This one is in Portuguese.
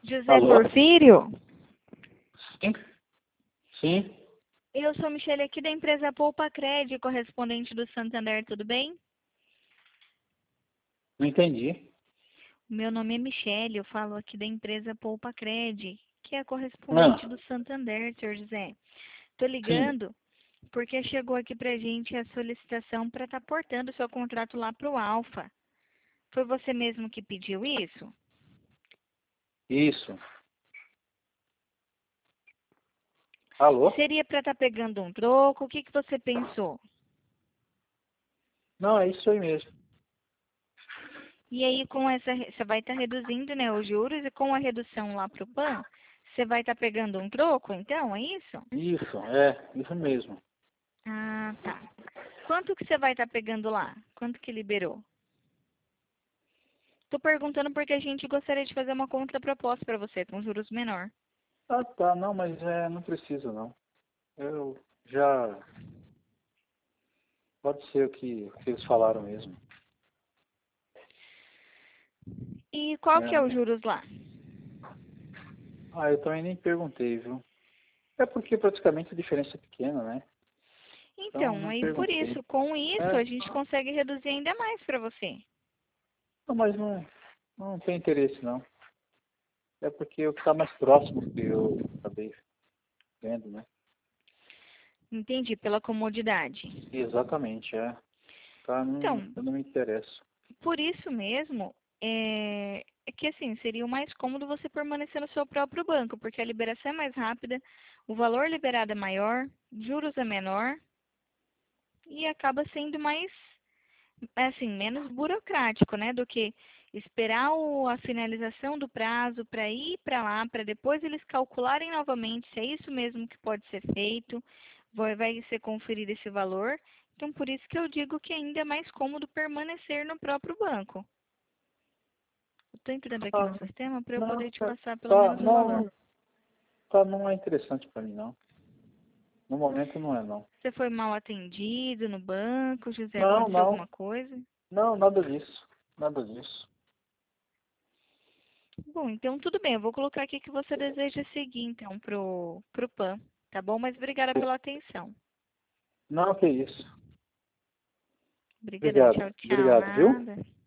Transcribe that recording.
José Alô? Porfírio? Sim? Sim? Eu sou Michele aqui da empresa Poupa Cred, correspondente do Santander, tudo bem? Não entendi. Meu nome é Michele, eu falo aqui da empresa Poupa Cred, que é a correspondente Ah, do Santander, senhor José. Tô sim. ligando porque chegou aqui pra gente a solicitação para estar portando o seu contrato lá pro Alfa. Foi você mesmo que pediu isso? Isso. Alô? Seria para estar pegando um troco? O que que você pensou? Não, é isso aí mesmo. E aí, com essa, você vai estar reduzindo, né, os juros e com a redução lá pro PAN, você vai estar pegando um troco, então, é isso? Isso mesmo. Ah, tá. Quanto que você vai estar pegando lá? Quanto que liberou? Tô perguntando porque a gente gostaria de fazer uma contraproposta para você com juros menor. Ah, tá. Não, mas não precisa, não. Eu já... Pode ser o que eles falaram mesmo. E qual que é os É. juros lá? Ah, eu também nem perguntei, viu? É porque praticamente a diferença é pequena, né? Então, Então, não aí por perguntei. isso, com isso, É, a gente consegue reduzir ainda mais para você. não, mas não tem interesse, não. É porque o que está mais próximo que eu acabei vendo, né? Entendi, pela comodidade. Exatamente, é. Tá, não, Então, eu não me interesso. por isso mesmo, é que assim, seria o mais cômodo você permanecer no seu próprio banco, porque a liberação é mais rápida, o valor liberado é maior, juros é menor e acaba sendo mais, assim, menos burocrático, né, do que esperar a finalização do prazo para ir para lá, para depois eles calcularem novamente se é isso mesmo que pode ser feito, vai ser conferido esse valor. Então, por isso que eu digo que ainda é mais cômodo permanecer no próprio banco. Estou entrando aqui no Ah, sistema para eu não, poder te passar pelo tá, menos o valor. não é interessante para mim, não. No momento não é, não. Você foi mal atendido no banco, José? Não, Aconteceu não, alguma coisa? não, nada disso. Nada disso. Bom, então tudo bem. Eu vou colocar aqui que você deseja seguir, então, pro PAN, tá bom? Mas obrigada pela atenção. Não, que isso. Obrigadão. Obrigado, Tchau, tchau. obrigado, viu? Nada.